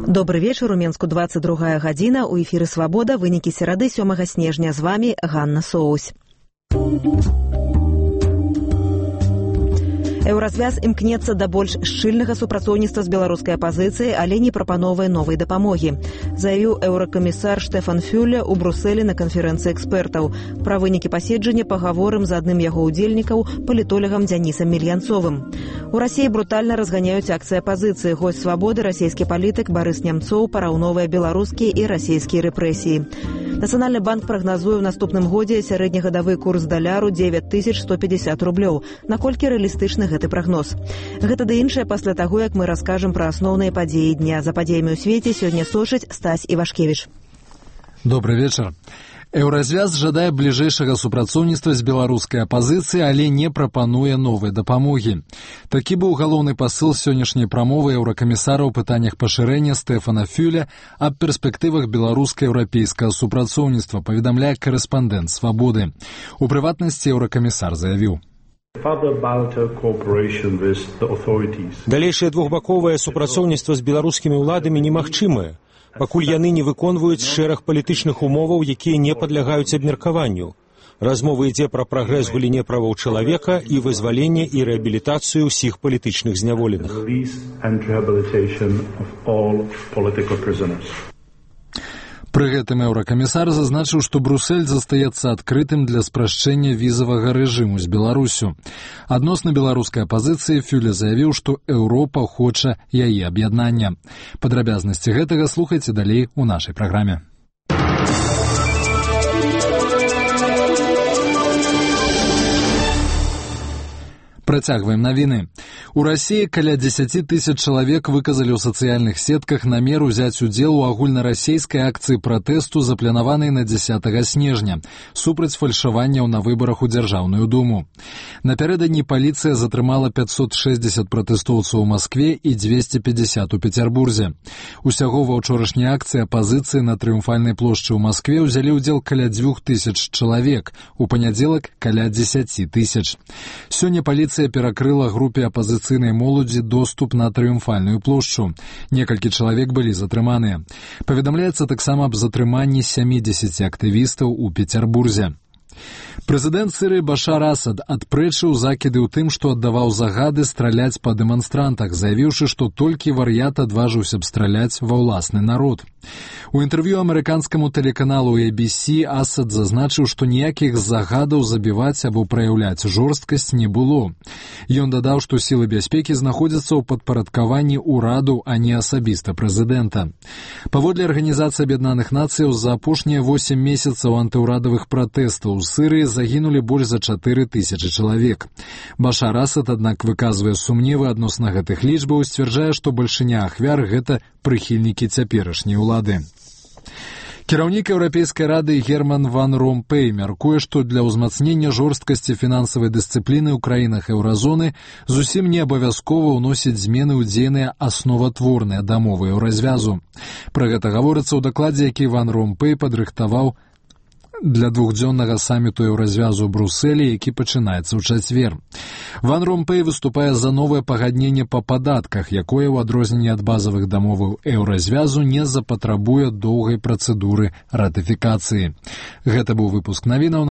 Добрый вечер, у Менску 22 гадзіна, у эфіры «Свабода», вынікі серады 7 снежня. З вами Ганна Соусь. Еўразвяз імкнецца да больш шчыльнага супрацоўніцтва з беларускай апазіцыяй, але не прапановвае новай дапамогі, заявіў еўракамісар Штефан Фюле ў Брусэлі на канферэнцыі экспертаў. Пра вынікі паседжання пагаворым з адным яго ўдзельнікаў, палітолагам Дзянісам Мільянцовым. У Расіі брутальна разганяюць акцыі апазіцыі. Госць «Свабоды», расійскі палітык Барыс Нямцоў параўноўвае беларускія і расійскія рэпрэсіі. Нацыянальны банк прагназуе ў наступным годзе сярэднегадавы курс даляру 9150 рублёў. Наколькі рэалістычны гэты прагноз? Гэта ды іншае пасля таго, як мы раскажам пра асноўныя падзеі дня. За падзеямі ў свеце сёння сочыць Стась Івашкевіч. Добрый вечар. Еўразвяз жадае бліжэйшага супрацоўніцтва з беларускай апазіцыяй, але не прапануе новай дапамогі. Такі быў галоўны пасыл сённяшняй прамовы еўракамісара ў пытаннях пашырэння Стэфана Фюля аб перспектывах беларуска-еўрапейскага супрацоўніцтва, паведамляе корэспандэнт «Свабоды». У прыватнасці еўракамісар заявіў: далейшае двухбаковае супрацоўніцтва з беларускімі ўладамі немагчымае, пакуль яны не выконваюць шэраг палітычных умоваў, якія не падлягаюць абмеркаванню. Размова ідзе пра прагрэс у галіне правоў чалавека і вызваленне і рэабілітацыю ўсіх палітычных зняволеных. Пры гэтым еўракамісар зазначыў, што Брусэль застаецца адкрытым для спрашчэння візавага рэжыму з Беларусю. Адносна беларускай апазіцыі Фюле заявіў, што Еўропа хоча яе аб'яднання. Падрабязнасці гэтага слухайце далей у нашай праграме. Працягваем навіны. У Расіі каля 10 тысяч чалавек выказалі ў сацыяльных сетках намер узяць удзел у агульнарасійскай акцыі пратэсту, запланаванай на 10 снежня, супраць фальшаванняў на выбарах у Дзяржаўную думу. Напярэдадні паліцыя затрымала 560 пратэстоўцаў у Маскве і 250 у Пецярбурзе. Усяго ва ўчорашняй акцыі апазіцыі на Трыумфальнай плошчы ў Маскве ўзялі ўдзел каля 2000 чалавек, у панядзелак каля 10 тысяч. Сёння паліцыя перакрыла групе апазіцыйнай моладзі доступ на Трыумфальную плошчу. Некалькі чалавек былі затрыманыя. Паведамляецца таксама аб затрыманні 70 актывістаў у Пецярбурзе. Прэзідэнт Сірыі Башар Асад адпрэчыў закіды ў тым, што аддаваў загады страляць па дэманстрантах, заявіўшы, што толькі вар'ят адважыўся б страляць ва ўласны народ. У інтэрв'ю амерыканскаму тэлеканалу ABC Асад зазначыў, што ніякіх загадаў забіваць або праяўляць жорсткасць не было. Ён дадаў, што сілы бяспекі знаходзяцца ў падпарадкаванні ўраду, а не асабіста прэзідэнта. Паводле Арганізацыі Аб'яднаных Нацыяў, за апошнія 8 месяцаў антыўрадавых пратэстаў у Сірыі загінулі больш за 4000 чалавек. Башар Асад, аднак, выказвае сумневы адносна гэтых лічбаў і сцвярджае, што бальшыня ахвяр – гэта прыхільнікі цяперашняй улады. Кіраўнік Еўрапейскай рады Герман Ван Ромпэй мяркуе, што для ўзмацнення жорсткасці фінансавай дысцыпліны ў краінах еўразоны зусім не абавязкова ўносіць змены ў дзейныя асноватворныя дамовы еўразвязу. Пра гэта гаворыцца ў дакладзе, які Ван Ромпэй падрыхтаваў для двухдзённага саміту еўразвязу ў Брусэлі, які пачынаецца ў чацвер. Ван Ромпэй выступае за новае пагадненне па падатках, якое, у адрозненне ад базавых дамоваў еўразвязу, не запатрабуе доўгай працэдуры ратыфікацыі. Гэта быў выпуск навінаў.